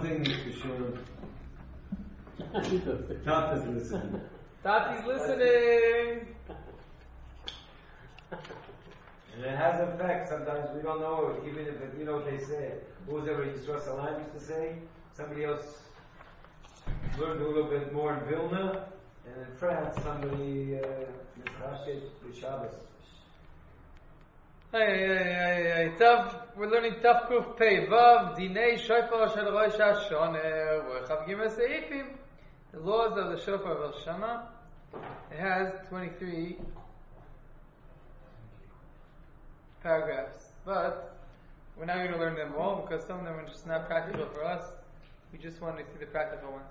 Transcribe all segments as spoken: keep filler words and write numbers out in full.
thing is for sure. Tata's listening. Tati's listening. And it has effects. Sometimes we don't know it, even if it, you know what they say. What was ever Yisroel Salam used to say? Somebody else learned a little bit more in Vilna, and in France, somebody Mischashet uh, Shabbos. Hey, hey, hey, hey, Tav, we're learning Tav Kuf Pei Vav, Dinei Shofar Shel Rosh Hashanah, Chav Gimel Seifim, the laws of the Shofar of Rosh Hashanah. It has twenty-three paragraphs, but we're not going to learn them all because some of them are just not practical for us. We just want to see the practical ones.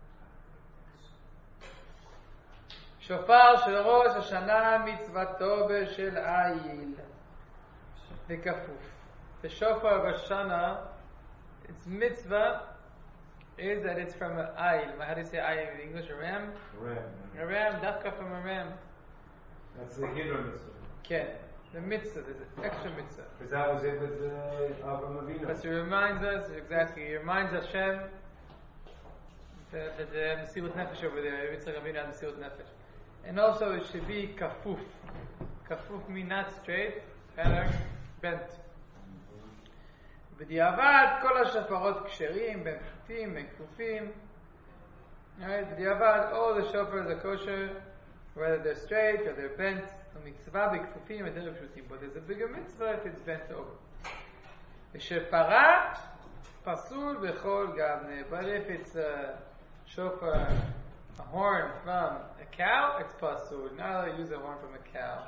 Shofar Shel Rosh Hashanah Mitzvato B'Shel Ayil. The kafuf. The shofar of Rosh Hashanah, its mitzvah is that it's from an ayil. How do you say ayil in English? A ram? A ram. A ram, dafka from a ram. That's the Hebrew mitzvah. Okay. The mitzvah, there's an extra mitzvah. Because that was it with uh, Avraham Avinu. Because it reminds us, exactly, it reminds Hashem that the, the Mesilut Nefesh over there, Yitzchak Avinu had Mesilut Nefesh. And also it should be kafuf. Kafuf means not straight, rather bent. בדיעבד כל השופרות כשרים, בין פשוטים, בין כפופים. בדיעבד all the shofars are kosher, whether they're straight or they're bent. המצווה בכפופים יותר פשוטים, but there's a bigger mitzvah if it's bent over. ושפרה פסול בכל גבנה, but if it's a shofar, a horn from a cow, it's pasul. Not allowed to use a horn from a cow.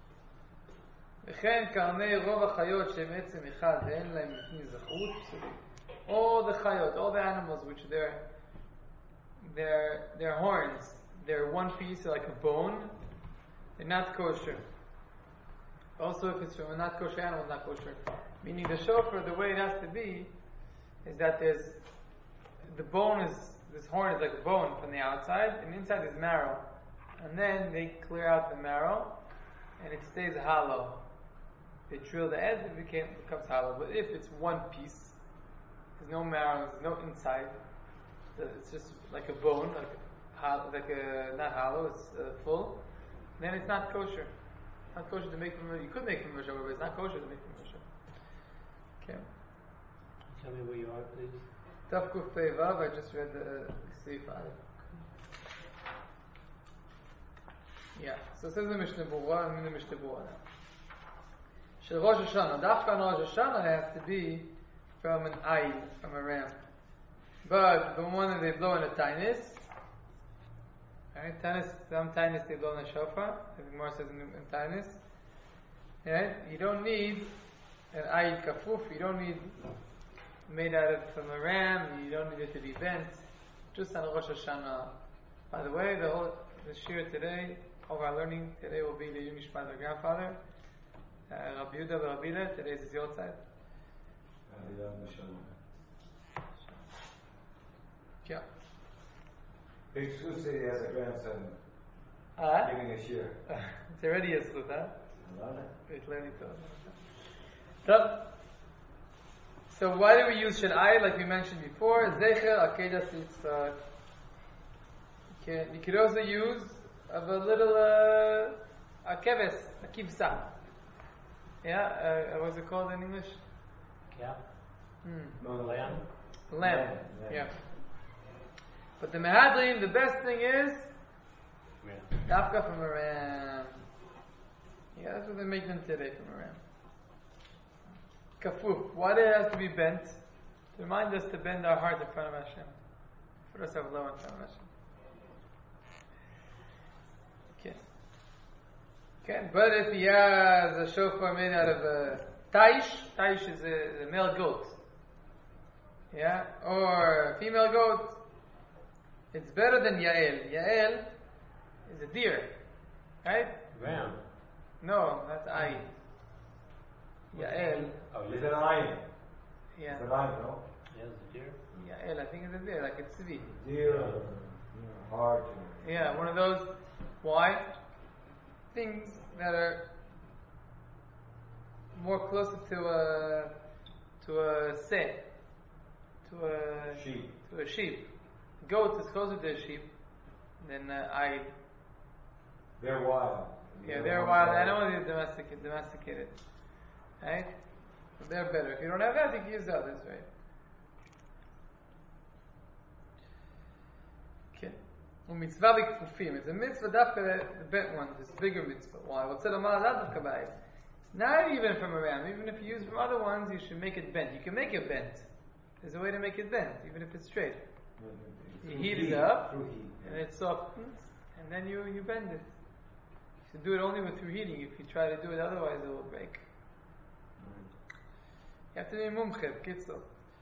וכן קרני רוב החיות שהם עצם אחד ואין להם לפני זכות פסולים. All the chayot, all the animals which their their their horns, they're one piece like a bone, they're not kosher. Also, if it's from a not kosher animal, it's not kosher. Meaning the shofar, the way it has to be is that there's the bone is this horn is like a bone from the outside, and inside is marrow, and then they clear out the marrow, and it stays hollow. They drill the edge, it became, becomes hollow. But if it's one piece, there's no marrow, there's no inside, it's just like a bone, like a, like a not hollow, it's uh, full, then it's not kosher. Not kosher to make from. You could make from Rosh Hashanah, but it's not kosher to make from Rosh Hashanah. Okay. Tell me where you are, please. Tav Kuf Pei Vav. I just read the Seif Aleph. Yeah. So it says the Mishnah Berurah. I'm in the Mishnah Berurah now. Shel Rosh Hashanah. Dafka on Rosh Hashanah has to be from an ayil, from a ram. But the one that they blow in a tainis, right? Tainis, some tainis they blow in a shofar. The Gemara says in, in tainis. Right? You don't need an ayil kafuf. You don't need made out of from a ram. You don't need it to be bent. Just on Rosh Hashanah. By the way, the whole the shir today, all of our learning today will be the Yunishma, their grandfather. Uh, Rabbi Yehuda Rabbi Hillel, today is your side. Yeah. Big Shus said he has a grandson Uh, giving a shir. it's already a sleuth, huh? I love it. It's learning to. So, so why do we use Shad'ai, like we mentioned before? Zecher, Akedah, Sitzah. You could also use of a little uh, a keves, a kivsa. Yeah, uh, what's it called in English? Yeah. Hmm. No, Lamb. Lamb. Lamb, yeah. Yeah. But the Mehadrim, the best thing is Yeah. dafka from a ram. Yeah, that's what they make them today, from a ram. Kafuf. Why do it have to be bent? To remind us to bend our heart in front of Hashem. Put ourselves low in front of Hashem. Okay. Okay. But if he has a shofar made out of a taish, taish is a, a male goat. Yeah? Or a female goat. It's better than Yael. Yael is a deer. Right? Ram. No, that's Ayin. Yael. Oh, Is yeah. it an iron? Yeah. It's an iron, no? Yeah, the deer. Yael, I think it's a deer, like it's Tzvi. Deer, or, you know, hard. or- Yeah, one of those white things that are more closer to a to a se, to a sheep. to a sheep. Goat is closer to a sheep than uh, I. They're wild. Yeah, they're wild animals. They're domesticated. Domesticated, right? So they're better. If you don't have that, you can use the others, right? Okay. U'mitzvah b'kfufim. It's a mitzvah dafka the bent ones. It's a bigger mitzvah. Why? What's it amar dafka b'ayis? Not even from a ram. Even if you use from other ones, you should make it bent. You can make it bent. There's a way to make it bent, even if it's straight. You Through heat heat, it up, through heat, and yeah. it softens, and then you, you bend it. You should do it only with through heating. If you try to do it otherwise, it will break. You have to be mumche, kitzur.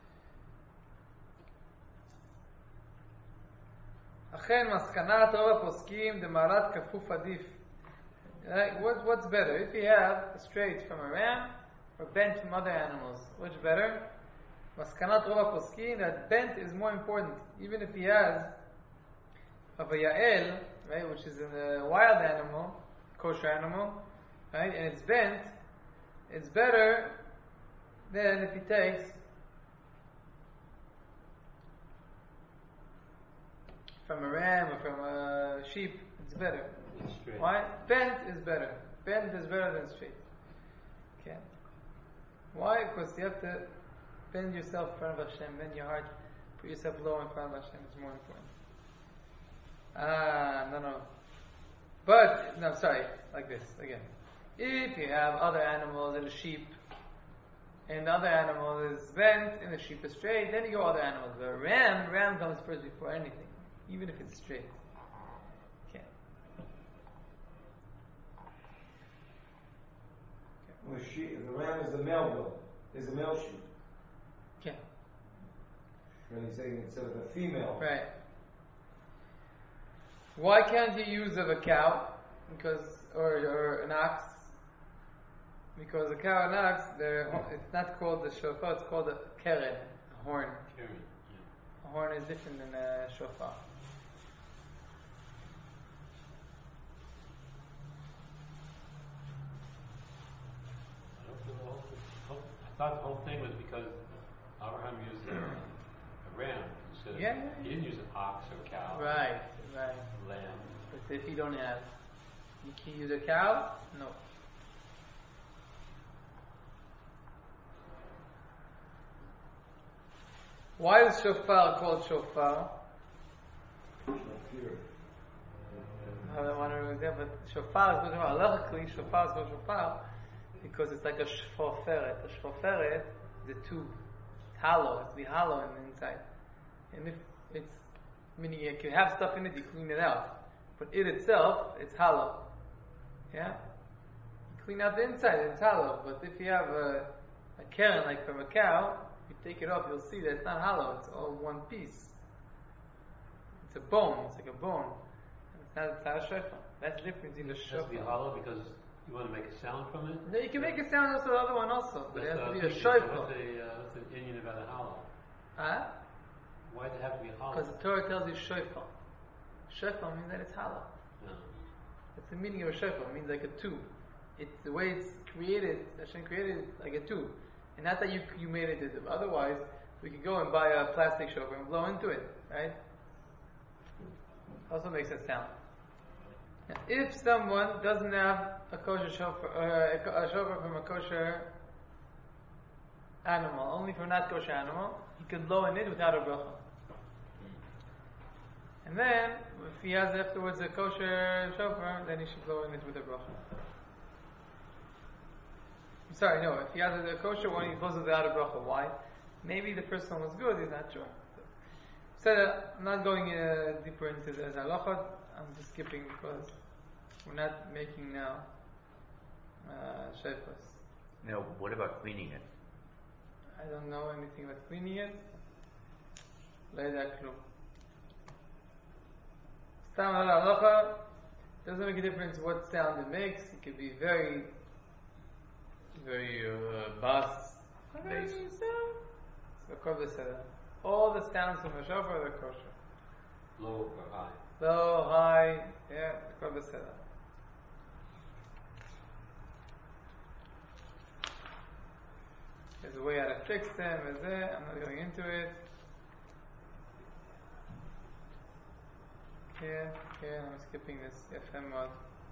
אכן מסקנת רוב הפוסקים דמעלת כפוף עדיף. Right? What, what's better? If you have a straight from a ram or bent from other animals, which better? Maskanat rov poskin, that bent is more important. Even if he has of a yael, right, which is a wild animal, kosher animal, right, and it's bent, it's better than if he takes from a ram or from a sheep. It's better. It's straight. Why? Bent is better. Bent is better than straight. Okay. Why? Because you have to bend yourself in front of Hashem, bend your heart, put yourself low in front of Hashem. It's more important. Ah, no, no. But, no, sorry, like this, again. If you have other animals and a sheep, and the other animal is bent and the sheep is straight, then you go other animals. But a ram, ram comes first before anything, even if it's straight. Okay. The sheep, the ram is the male goat. Is the male sheep. Okay. When he's saying instead of the female. Right. Why can't you use of a cow? Because, or, or an ox? Because a cow and ox, they're, it's not called the shofar, it's called a keren, a horn. Karen, yeah. A horn is different than a shofar. I don't know the whole, the whole- I thought the whole thing was because Abraham used a, a ram instead of, Yeah, yeah, he didn't use an ox or cow. Right, right. Lamb. But if you don't have, you can use a cow? No. Why is shofar called shofar? Shofir. I don't want to remember that, but shofar is called shofar. Halachically, shofar is called shofar because it's like a shfoferet. A shfoferet is a tube. It's hollow. It's be hollow in the inside. And if it's, meaning you can have stuff in it, you clean it out. But it itself, it's hollow. Yeah? You clean out the inside, it's hollow. But if you have a, a keren like from a cow, you take it off, you'll see that it's not hollow, it's all one piece. It's a bone, it's like a bone. It's not, it's not a shofar. That's the difference in the It has to be shofar. hollow because you want to make a sound from it? No, you can make a sound also the other one also, but it has That's to what be I a was thinking. So shofar. What's the, uh, what's the opinion about a hollow? Huh? Why does it have to be hollow? Because the Torah tells you shofar. Shofar means that it's hollow. No. That's the meaning of a shofar. It means like a tube. It's the way it's created. Hashem created it like a tube, and not that you you made it. Otherwise, we could go and buy a plastic shofar and blow into it, right? Also makes a sound. Now, if someone doesn't have a kosher shofar, uh, a shofar from a kosher animal, only from not kosher animal, he could blow in it without a bracha. And then, if he has afterwards a kosher shofar, then he should blow in it with a bracha. I'm sorry, no, if he has a kosher one, he blows it without a bracha. Why? Maybe the first one was good, he's not sure. So, uh, I'm not going uh, deeper into the halachot, I'm just skipping because we're not making now uh, shofars. Now, what about cleaning it? I don't know anything about cleaning it. לא יודע כלום. Stam al halacha doesn't make a difference what sound it makes. It could be very, very uh, bass, bass sound. All the sounds from a shofar are kosher. Low or high? Low, high, yeah, kol beseder. There's a way how to fix them. Is there? I'm not going into it. Yeah, yeah, I'm skipping this F M mod.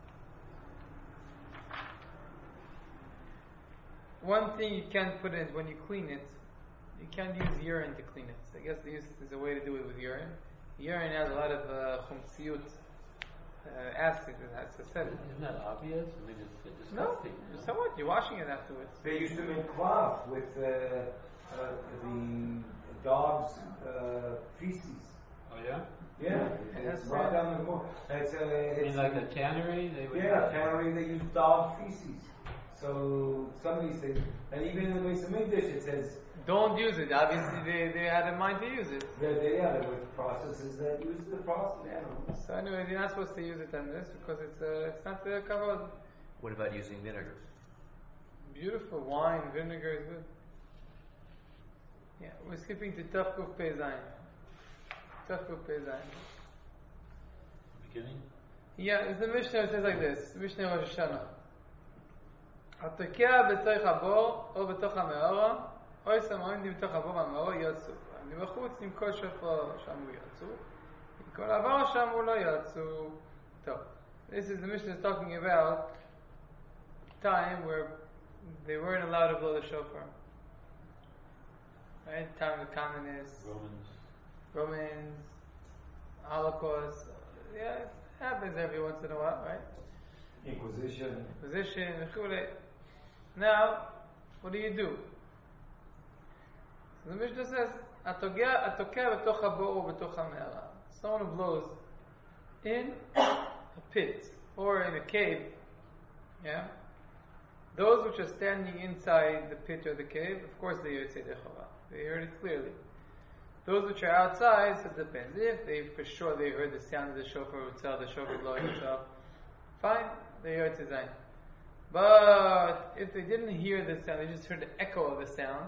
One thing you can't put in when you clean it, you can't use urine to clean it. So I guess there's, there's a way to do it with urine. Urine has a lot of uh, chumtsiyut, uh, acid, as I said. Isn't that obvious? I mean, it's, it's No, disgusting. you know? so what? You're washing it afterwards. They used to make cloth with uh, uh, the dog's uh, feces. Oh yeah? Yeah, That's it's brought bad. down the more. It's a. In It's like a tannery, they would. yeah, tannery. They use dog feces. So some of these things, and even in the Beis Hamikdash, it says Don't use it. Obviously, they, they had in mind to use it. that they, yeah, there were processes that use the process animals. So anyway, you're not supposed to use it on this because it's uh, it's not the kavod. What about using vinegar? Beautiful wine, vinegar is good. Yeah, we're skipping to Tafkuf Pezain. Tafkuf Pezain. Beginning? Yeah, it's the Mishnah. It says like this: Mishnah Rosh Hashanah. התוקע בתוך הבור או בתוך המאורה או שם עומדים בתוך הבור והמאורה יצאו. עומדים בחוץ עם כל שופר שאמרו יצאו. עם כל הבור שאמרו לא יצאו. טוב. This is the Mishnah is talking about time where they weren't allowed to blow the shofar. Right? Time of the communists, Romans. Romans, Holocaust. Yeah, it happens every once in a while, right? Inquisition. Position, וכו'. Now, what do you do? So the Mishnah says, התוקע התוקע בתוך הבור או בתוך המערה. Someone who blows in a pit or in a cave, yeah? Those which are standing inside the pit or the cave, of course they heard Seder Chava. They heard it clearly. Those which are outside, so it depends. If they, for sure, they heard the sound of the shofar, would tell the shofar blowing himself, fine, they heard Tzayin. But if they didn't hear the sound, they just heard the echo of the sound,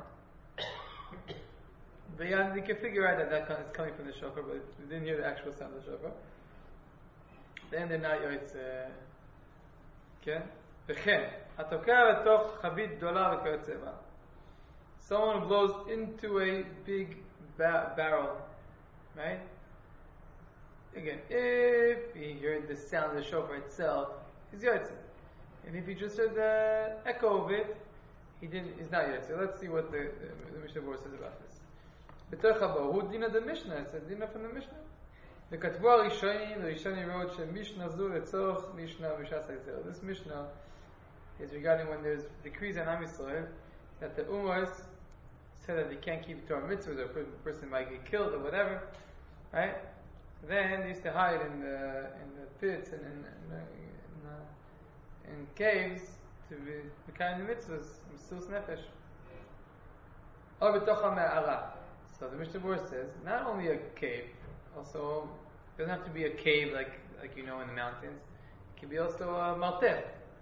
they, they can figure out that that is coming from the shofar, but they didn't hear the actual sound of the shofar. Then they're not yotze. Okay? וכן, התוקע לתוך חבית גדולה וכיוצא בה. Someone who blows into a big ba- barrel, right? Again, if he heard the sound of the shofar itself, he's yotze. And if he just heard the echo of it, he didn't. He's not yotze. Let's see what the, the, the Mishnah Berurah says about this. בתוך הבור, who dina the Mishnah? It's a dina from the Mishnah. וכתבו הראשונים, the Rishonim wrote שמשנה זו לצורך משנה בש"ס הגזירה. This Mishnah is regarding when there's decrees on Am Yisrael that the Ummahs said that they can't keep Torah mitzvahs, or a person might get killed or whatever, right? Then they used to hide in the in the pits and in in, in, uh, in caves to be the kind of mitzvahs, Mesilas Nefesh. Or b'toch ha'me'ara. So the Mishnah Berurah says not only a cave, also it doesn't have to be a cave like like you know in the mountains. It can be also a martef.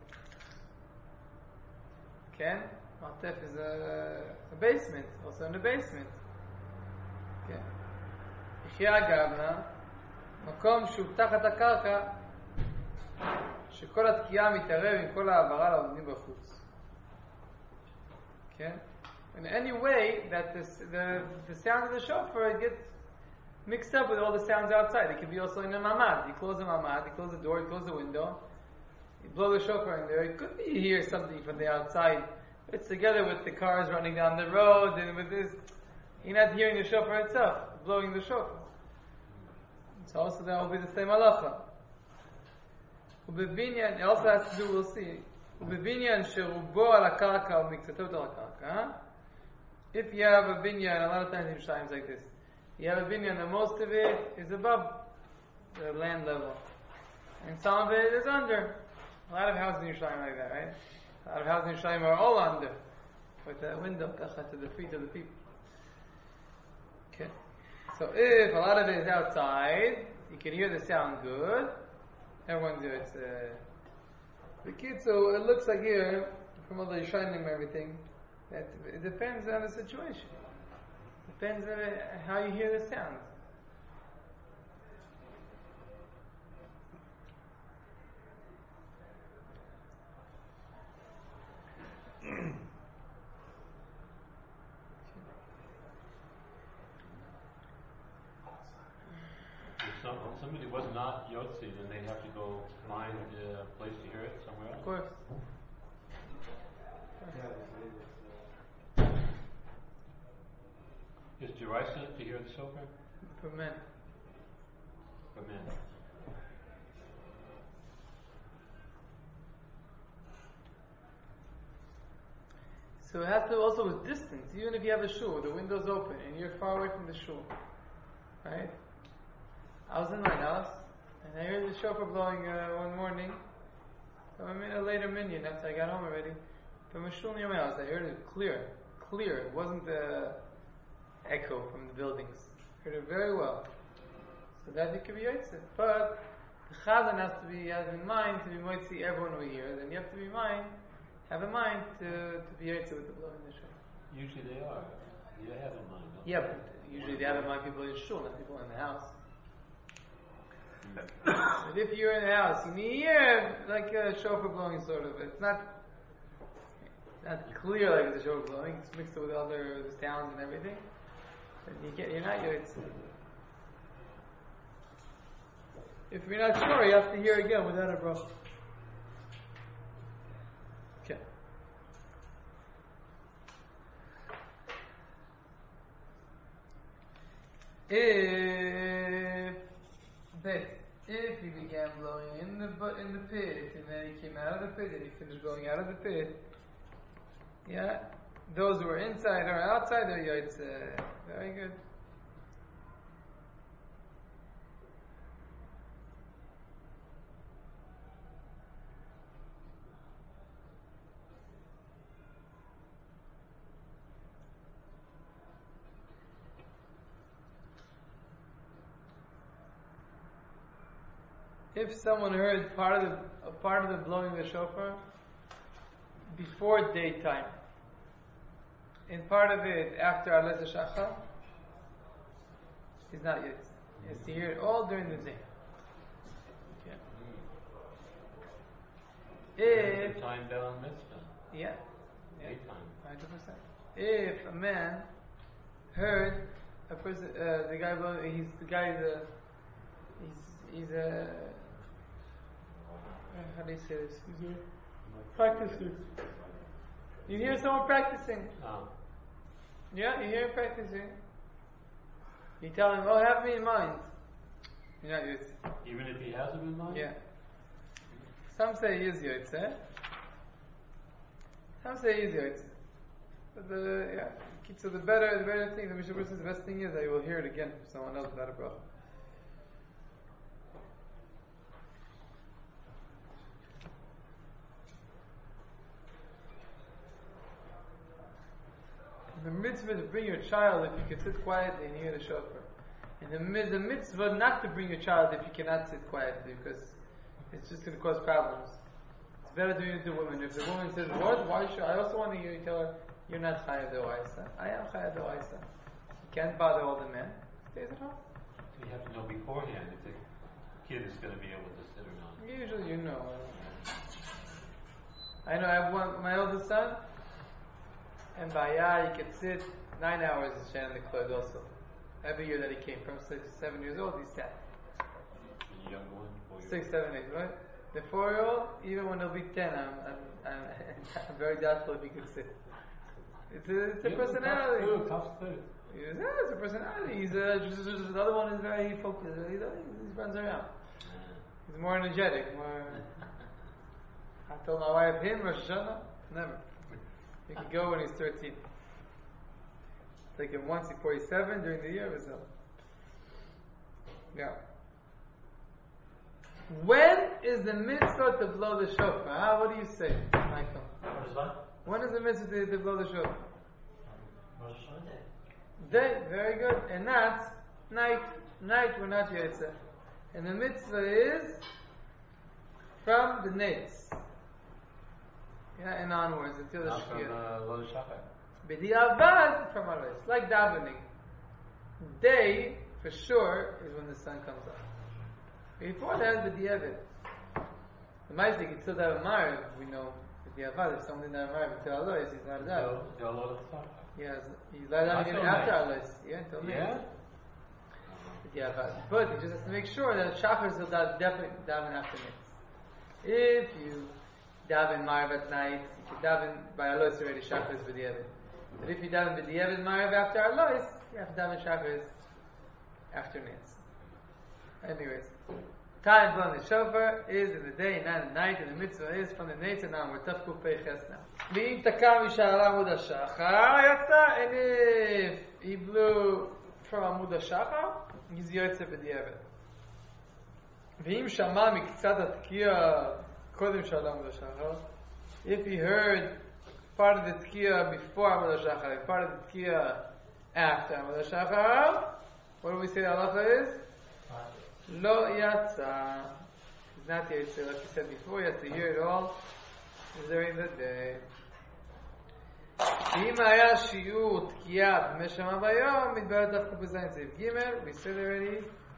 Okay? Martef is a, a basement, also in the basement. Okay. יחיה גבנה, מקום שהוא תחת הקרקע, שכל התקיעה מתערב עם כל העברה לעובדים בחוץ. Okay? In any way that this, the the sound of the shofar gets mixed up with all the sounds outside. It could be also in a mamad. You close the mamad, you close the door, you close the window. You blow the shofar in there. It could be you hear something from the outside. It's together with the cars running down the road and with this. You're not hearing the shofar itself, blowing the shofar. So also that will be the same halacha. Ubebinyan, it also has to do, we'll see. Ubebinyan sherubo ala karka or miksatot ala karka. If you have a binyan, a lot of times in Yerushalayim like this. You have a binyan, and most of it is above the land level. And some of it is under. A lot of houses in Yerushalayim like that, right? A lot of houses in Yerushalayim are all under. With a window to the feet of the people. Okay. So if a lot of it is outside, you can hear the sound good. Everyone's there. It's uh, the kids. So it looks like here, from all the Yerushalayim and everything, that it depends on the situation. Depends on how you hear the sound. some, somebody was not Yotzi, then they have to go find a place to hear it somewhere else? Of course. Is Jerisa to hear the shofar? For men. For men. So it has to also with distance. Even if you have a shul, the window's open and you're far away from the shul, right? I was in my house and I heard the shofar blowing uh, one morning. So I'm in a later minion after I got home already. From a shul near my house, I heard it clear, clear. It wasn't the echo from the buildings. I heard it very well. So that it could be Yitzhak. But the Chazan has to be has in mind to be Moitzi everyone over here. Then you have to be in mind. Have in mind to, to be Yitzhak with the blowing the shofar. Usually they are. You have in mind, don't Yeah, but usually they have in mind people in shul, not people in the house. But if you're in the house, you need hear like a shofar blowing sort of. It's not not clear like it's a shofar blowing. It's mixed with other sounds and everything. And you get, you're not Yitzhak. If you're not sure, you have to hear again without a bracha. Okay. If that if he began blowing in the bu- in the pit and then he came out of the pit and he finished blowing out of the pit, yeah, those who are inside or outside are Yitzhak. Very good. If someone heard part of the a part of the blowing of the shofar before daytime, and part of it after Alas Shachar, he's not yet. He has to hear it all during the day. Okay. If time down mitzvah. yeah, yeah, Daytime. hundred percent. If a man heard a person, uh, the guy blowing, he's the guy the he's he's a uh, how do you say this? He's a practicer. You hear someone practicing. Oh. Yeah, you hear him practicing. You tell him, oh, have me in mind. You're not used. Even if he has him in mind? Yeah. Some say he is Yotzeh. Some say he is Yotzeh. But the, yeah, so the better, the better thing, the Mishnah says the best thing is that you will hear it again from someone else without a bracha. The mitzvah to bring your child if you can sit quietly and hear the shofar. And the, the mitzvah not to bring your child if you cannot sit quietly because it's just going to cause problems. It's better to do it to women. If the woman says, what? Why should I also want to hear you tell her, you're not chayav de'oraisa. I am chayav de'oraisa. You can't bother all the men. Stays at home. You have to know beforehand if the kid is going to be able to sit or not. Usually you know. I know I have one, my oldest son, and by yeah, he could sit nine hours in Shan the Klud also. Every year that he came from six, seven years old, he sat. The young one? Four years Six, seven, eight, right? The four-year-old, even when he'll be ten, I'm, I'm, I'm, I'm very doubtful if he could sit. It's a, it's a Yeah, personality. Tough, tough food. Yeah, it's a personality. He's a, just, just, the other one is very focused. He, he runs around. He's more energetic. More. I told my wife, him, Rosh Hashanah, never. He could go when he's thirteen. Take him once at forty-seven during the year, was up. Yeah. When is the mitzvah to blow the shofar? Ah, what do you say, Michael? What is that? When is the mitzvah to, to blow the shofar? Rosh Hashanah. Day, very good. And not night. Night, we're not Yetzeh. And the mitzvah is from the nates. Yeah, and onwards until the Not from Shkia. uh, Lo Shachar. B'di'avad from Aris, like davening. Day, for sure, is when the sun comes up. Before that, b'di'avad. The Maisik can still have a Mariv, we know. B'di'avad, if someone didn't have a Mariv until Alois, he's not allowed. Till Lo Shachar. Yes, he's allowed Not again till after night. Alois. Yeah, until Yeah? night. b'diavad. But he just has to make sure that Shachar will definitely daven after Nitz. If you daven Marav at night, you can daven by Alois already Shachar is b'diavad. But if you daven b'diavad Marav after Alois, you have to daven Shachar after Nitz. Anyways, time blowing the shofar is in the day, not at night, and the mitzvah is from the Nitz and on. We're tough Peiches now. V'im takam Yisha'ala Amud HaShachar Yatsa, and if he blew from Amud HaShachar, he's Yotze b'diavad. V'im shama miktzat atkiya kodem Sha'ala Amud HaShachar, if he heard part of the tkiya before Amud HaShachar, part of the tkiya after Amud HaShachar, what do we say the halacha is? Lo yatsa. He's not yatsa, like we said before, he has to hear it all during the day. אם היה שיעור תקיעה במשמה ביום, מתברר דווקא בזין סעיף ג', we said already.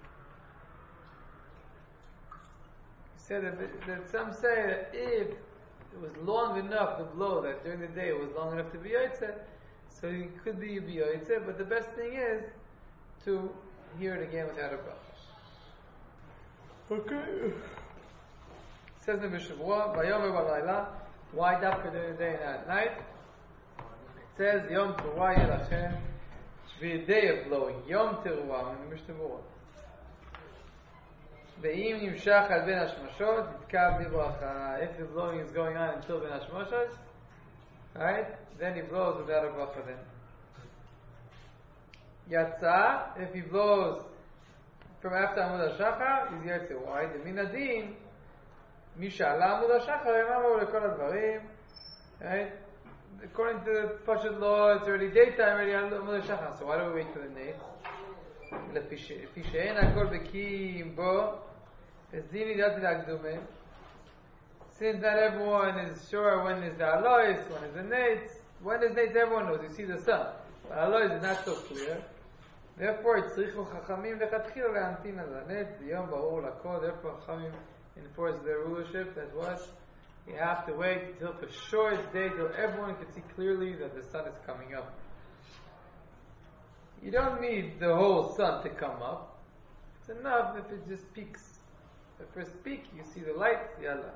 We said that, that some say that if it was long enough to blow, that during the day it was long enough to be yotze, so it could be be yotze, but the best thing is to hear it again without a bracha. Okay. It says in the Mishavua, Vayomer Balayla, why dafka during the day and not at night? It says Yom Teruah Yelachem, Shvi a day of blowing. Yom Teruah in the Mishavua. Ve'im Nimshach al Ben Hashmashot, Yitkav Libracha. If the blowing is going on until Ben Hashmashot, right? Then he blows without a bracha then. Yatsa, if he blows from after Amud HaShachar, he's Yotze. Why? The Minadin, Misha'ala Amud HaShachar, Yemamu Lekol HaDvarim, right? According to the Pashut law, it's already daytime, already Amud HaShachar. So why do we wait till the night? לפי שאין הכל בקיאים בו, אז דין ידעתי להקדומה. Since not everyone is sure when is the Alois, when is the Nates, when is Nates, everyone knows, you see the sun. But Alois is not so clear. Therefore, צריכו חכמים לכתחילה להמתין על הנץ, זה יום ברור לכל, therefore חכמים enforce their rulership, that what? You have to wait until for sure it's day, till everyone can see clearly that the sun is coming up. You don't need the whole sun to come up. It's enough if it just peaks. The first peak, you see the light, yalla.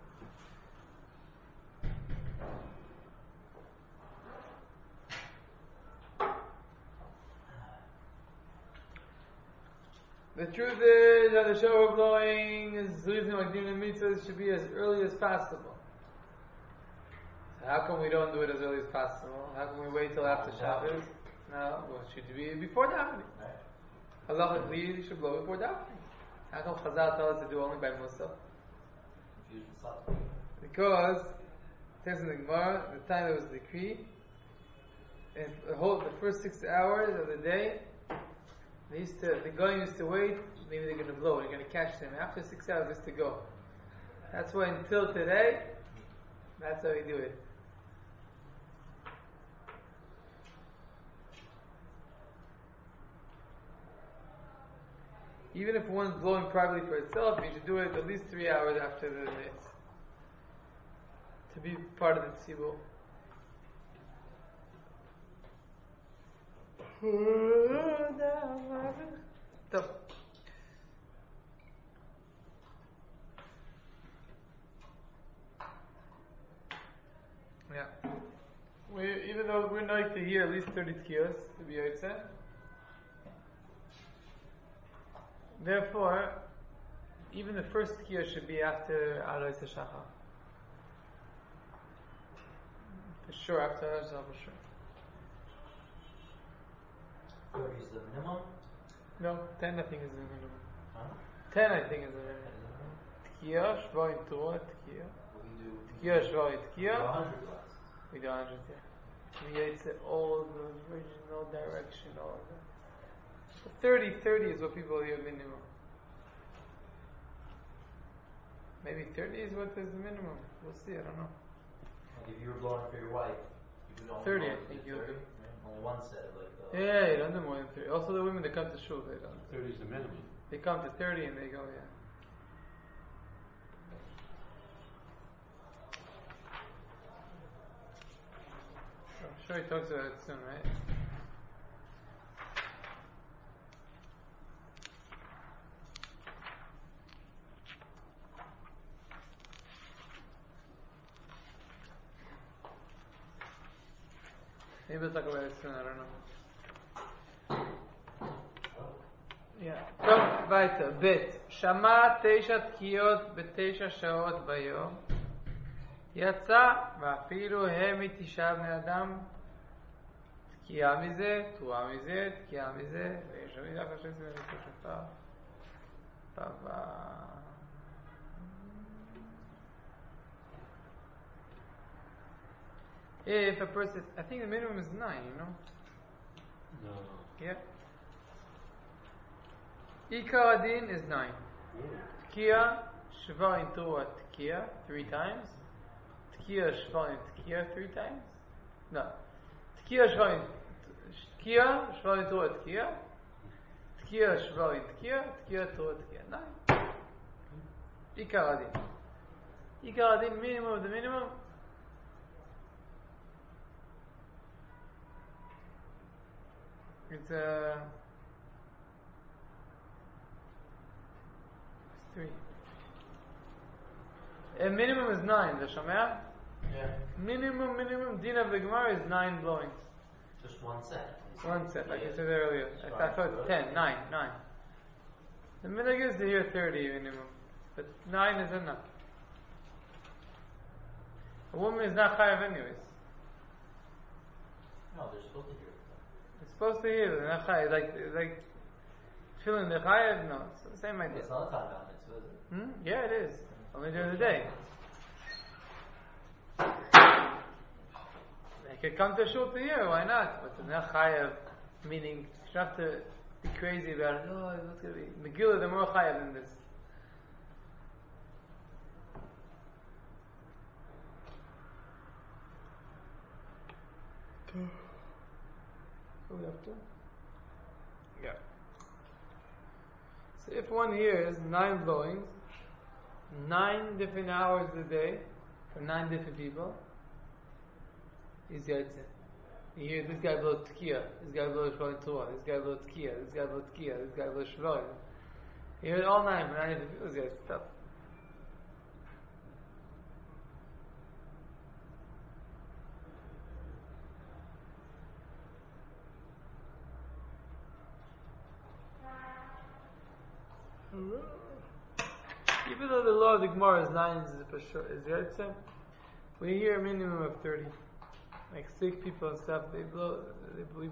The truth is that the shower blowing is reason like doing the mitzvahs should be as early as possible. So how come we don't do it as early as possible? How can we wait till after Shabbos? No, well, it should be before davening. Halachically, you should blow before davening. How come Chazal tell us to do only by Musa? Because it says in the Gemara, the time there was a decree, and the whole the first six hours of the day, they used to the guy used to wait. Maybe they're going to blow. They're going to catch them after six hours just to go. That's why until today, that's how we do it. Even if one's blowing privately for itself, you should do it at least three hours after the night to be part of the tzibur. Yeah. We, even though we're not to hear at least thirty tkiyos to be yotze. Therefore, even the first tkiya should be after Alois HaShachar. For sure, after Alois HaShachar, for sure. thirty is the minimum? No, ten I think is the minimum. Huh? ten I think is the minimum. Tkiya, Shvoim, Torah, Tkiya. We do. Tkiya, Shvoim, We do Tkiya. one hundred less. We do one hundred, yeah. We ate all the original direction, all of that. thirty, thirty is what people hear minimum. Maybe thirty is what is the minimum. We'll see, I don't know. Like if you were blowing for your wife, you would only thirty, blow I think for you'll thirty, do. right? Only one set of like the. Yeah, you don't do more than thirty. Also the women that come to shul, they don't. Thirty is the minimum. They come to thirty and they go, yeah. I'm sure he talks about it soon, right? Maybe we'll talk about it soon, I don't know. Yeah. טוב, weiter. ב' שמע תשע תקיעות בתשע שעות ביום, יצא, ואפילו הם מתשעה בני אדם, תקיעה מזה, תרועה מזה, תקיעה מזה, ויש שם מידה חשבת ולכו שפר. טבע. If a person, I think the minimum is nine, you know? No. Yeah. Ikar adin is nine. Tkiya, shvar in Torah, tkiya, three times. Tkiya, shvar in tkiya, three times. No. Tkiya, shvar in tkiya, shvar in Torah, tkiya. Tkiya, shvar in tkiya, tkiya, Torah, tkiya. Nine. Ikar adin. Ikar adin, minimum of the minimum. It's uh, it's three. A minimum is nine. The Shomea? Yeah. Minimum, minimum din of the Gemara is nine blowings. Just one set. One set, like I said earlier. I, I thought it's ten. Nine, nine. The minhag is to hear thirty minimum, but nine is enough. A woman is not chayav anyways. No, they're supposed to hear it. It's supposed to hear, they're not chayav. Like like feeling the chayav. No, it's the same idea. It's not a time out mitzvah, is it? Hmm? Yeah, it is. Only during the day. They could come to shul to hear, why not? But the not chayav, meaning you don't have to be crazy about it. Oh, what's going to be? Megillah, they're more chayav than this. Are we up to? Yeah. So if one hears nine blowings, nine different hours a day, from nine different people, he's Yaitse. You hear this guy blows Tkiya, this guy blows Shvarim Torah, this guy blows Tkiya, this guy blows Tkiya, this guy blows Shvarim. You hear it all nine from nine different people, this guy's tough. Even though the law of the Gemara is nine is for sure, is Yaitse, we hear a minimum of thirty. Like sick people and stuff, they blow, they, we